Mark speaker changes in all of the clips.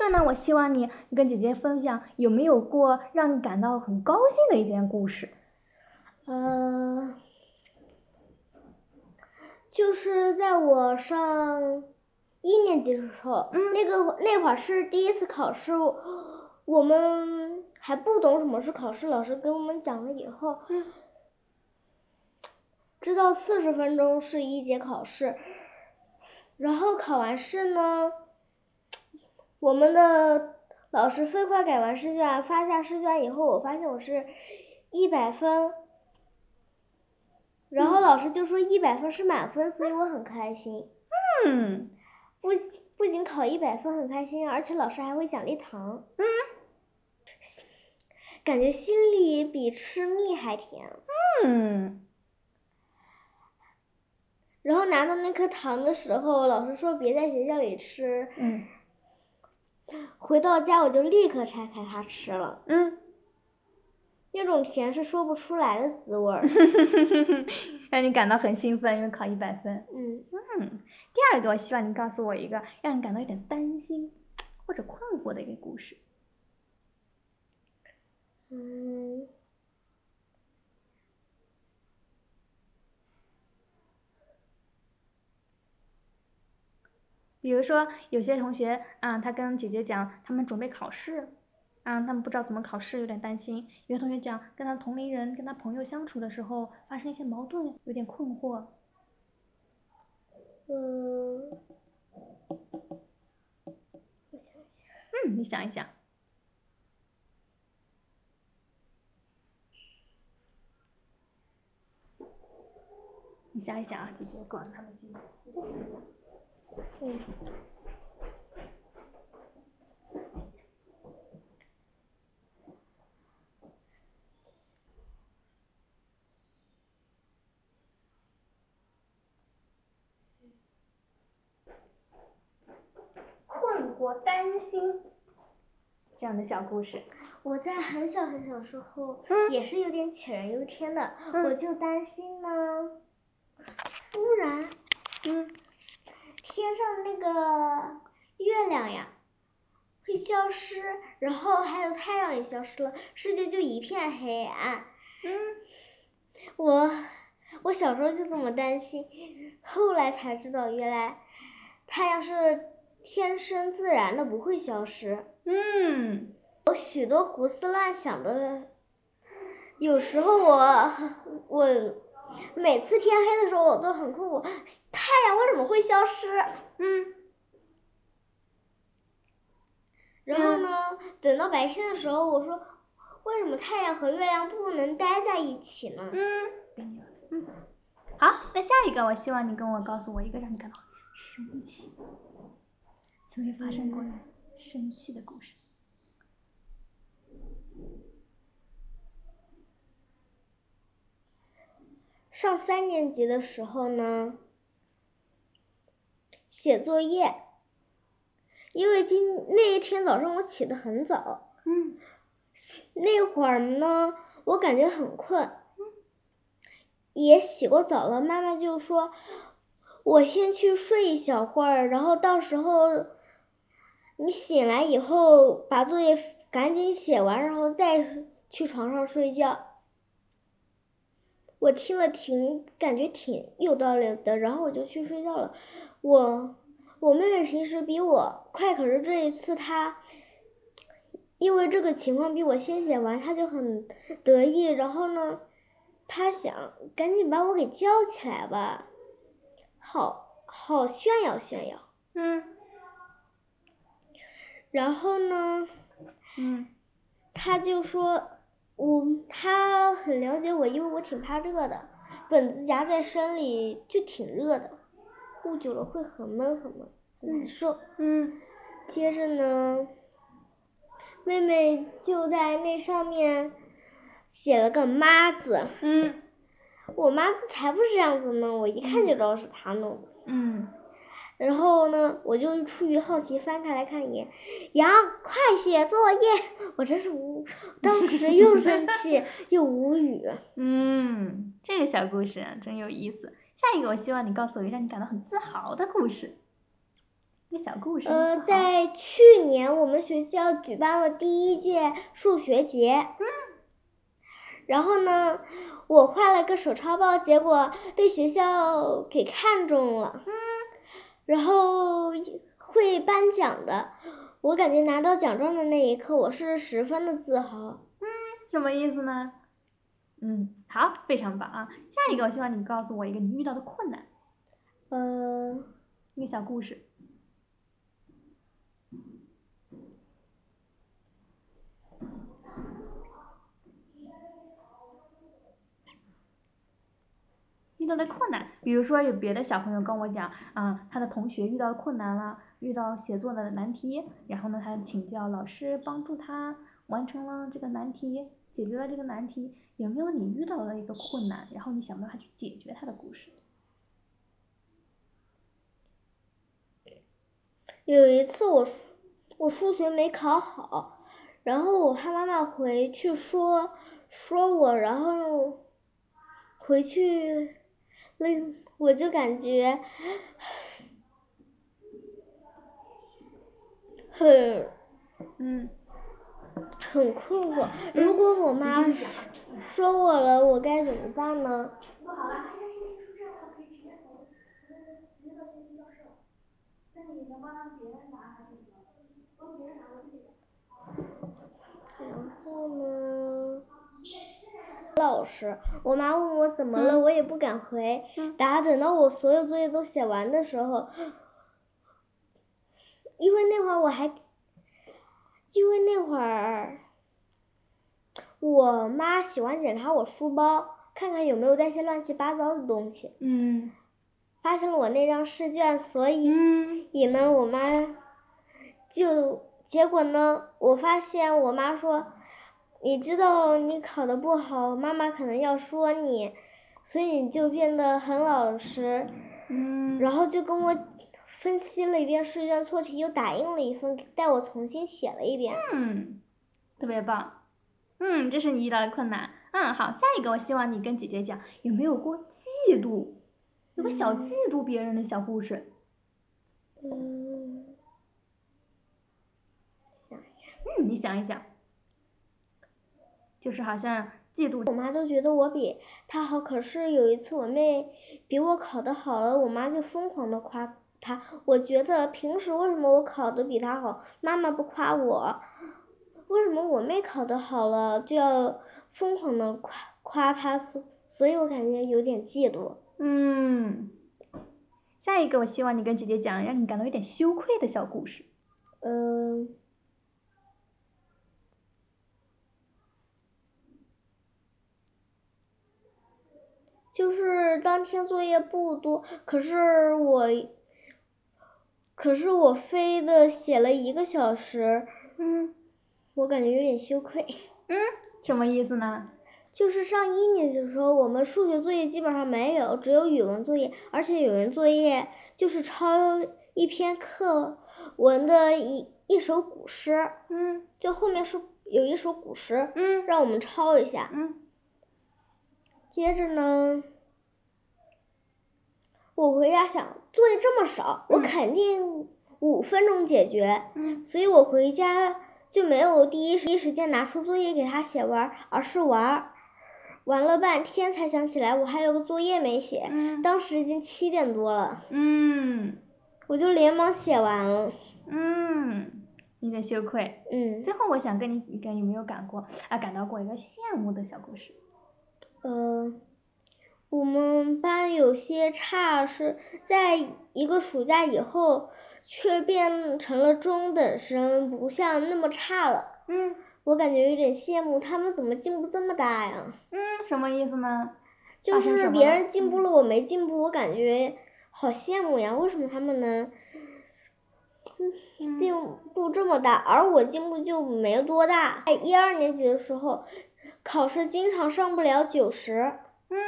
Speaker 1: 个呢，我希望你跟姐姐分享有没有过让你感到很高兴的一件故事。
Speaker 2: 就是在我上1年级的时候，那会儿是第一次考试，我们还不懂什么是考试，老师给我们讲了以后，知道40分钟是一节考试，然后考完试呢，我们的老师飞快改完试卷，发下试卷以后，我发现我是100分。然后老师就说100分是满分，所以我很开心。不仅考100分很开心，而且老师还会奖励糖。感觉心里比吃蜜还甜。然后拿到那颗糖的时候，老师说别在学校里吃。回到家我就立刻拆开它吃了。那种甜是说不出来的滋味。
Speaker 1: 让你感到很兴奋，因为考100分。第二个，我希望你告诉我一个让你感到有点担心或者困惑的一个故事。比如说有些同学他跟姐姐讲他们准备考试，他们不知道怎么考试，有点担心。有些同学讲跟他同龄人跟他朋友相处的时候发生一些矛盾，有点困惑。
Speaker 2: 我想一下。
Speaker 1: 你想一想。你想一想啊，姐姐管他们记。你再想一想。困惑、担心这样的小故事。
Speaker 2: 我在很小时候也是有点杞人忧天的。我就担心呢，突然天上那个月亮呀会消失，然后还有太阳也消失了，世界就一片黑暗。我小时候就这么担心，后来才知道原来太阳是天生自然的，不会消失。有许多胡思乱想的，有时候我每次天黑的时候我都很困惑，太阳为什么会消失？然后呢，等到白天的时候，我说为什么太阳和月亮不能待在一起呢？
Speaker 1: 好，那下一个我希望你跟我告诉我一个让你感到生气，曾经发生过生气的故事。
Speaker 2: 上3年级的时候呢，写作业，因为那一天早上我起得很早。那会儿呢，我感觉很困。也洗过澡了，妈妈就说我先去睡一小会儿，然后到时候你醒来以后把作业赶紧写完，然后再去床上睡觉。我听了感觉挺有道理的，然后我就去睡觉了。我妹妹平时比我快，可是这一次她因为这个情况比我先写完，她就很得意，然后呢她想赶紧把我给叫起来吧，好炫耀炫耀。然后呢她就说她很了解我，因为我挺怕热的，本子夹在身里就挺热的，捂久了会很闷很难受。接着呢，妹妹就在那上面写了个妈字。我妈字才不是这样子呢，我一看就知道是她弄的。然后呢，我就出于好奇翻开来看一眼，杨，快写作业！我真是当时又生气又无语。
Speaker 1: 这个小故事真有意思。下一个我希望你告诉我一个让你感到很自豪的故事。一个小故事。
Speaker 2: 在去年我们学校举办了第1届数学节。然后呢，我画了个手抄报，结果被学校给看中了。然后会颁奖的，我感觉拿到奖状的那一刻，我是十分的自豪。
Speaker 1: 什么意思呢？好，非常棒啊！下一个，我希望你告诉我一个你遇到的困难。一个小故事。遇到的困难，比如说有别的小朋友跟我讲他的同学遇到困难了，遇到写作的难题，然后呢他请教老师帮助他完成了这个难题，解决了这个难题。有没有你遇到的一个困难，然后你想办法去解决它的故事？
Speaker 2: 有一次我数学没考好，然后我怕妈妈回去说我，然后回去我就感觉很困惑。如果我妈说我了，我该怎么办呢？
Speaker 1: 做好了，大家先出这样的话可以直接走，直接到先进教室。那你能帮别人拿还是什么？帮别人拿我这个。
Speaker 2: 然后呢？老师，我妈问我怎么了，我也不敢回答。等到我所有作业都写完的时候，因为那会儿我妈喜欢检查我书包，看看有没有带些乱七八糟的东西。发现了我那张试卷，所以呢，我妈结果呢，我发现我妈说，你知道你考得不好，妈妈可能要说你，所以你就变得很老实。然后就跟我分析了一遍试卷错题，又打印了一份，带我重新写了一遍。
Speaker 1: 特别棒。这是你遇到的困难。好，下一个我希望你跟姐姐讲，有没有过嫉妒，有个小嫉妒别人的小故事？
Speaker 2: 想一下。
Speaker 1: 你想一想。就是好像嫉妒。
Speaker 2: 我妈都觉得我比她好，可是有一次我妹比我考得好了，我妈就疯狂的夸她。我觉得平时为什么我考得比她好，妈妈不夸我？为什么我妹考得好了就要疯狂的夸她？所以我感觉有点嫉妒。
Speaker 1: 下一个我希望你跟姐姐讲让你感到有点羞愧的小故事。
Speaker 2: 就是当天作业不多，可是我非的写了1个小时。我感觉有点羞愧。
Speaker 1: 什么意思呢？
Speaker 2: 就是上1年级的时候，我们数学作业基本上没有，只有语文作业，而且语文作业就是抄一篇课文的一首古诗。就后面是有一首古诗，让我们抄一下。接着呢，我回家想，作业这么少，我肯定5分钟解决。所以我回家就没有第一时间拿出作业给他写完，而是玩了半天才想起来我还有个作业没写。当时已经7点多了。我就连忙写完了。
Speaker 1: 有点羞愧。最后我想跟你有没有感到过一个羡慕的小故事？
Speaker 2: 我们班有些差是在一个暑假以后却变成了中等生，不像那么差了。我感觉有点羡慕，他们怎么进步这么大呀？
Speaker 1: 什么意思呢？
Speaker 2: 就是别人进步了我没进步，我感觉好羡慕呀，为什么他们能进步这么大，而我进步就没多大。在1、2年级的时候，考试经常上不了90。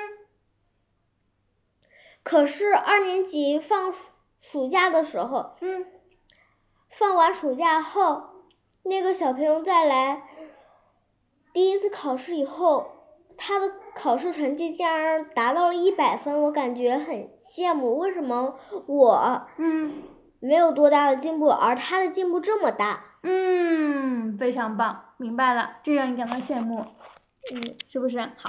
Speaker 2: 可是2年级放暑假的时候，放完暑假后，那个小朋友再来第一次考试以后，他的考试成绩竟然达到了100分，我感觉很羡慕。为什么我没有多大的进步，而他的进步这么大。
Speaker 1: 非常棒，明白了，这让你感到羡慕。是不是？好。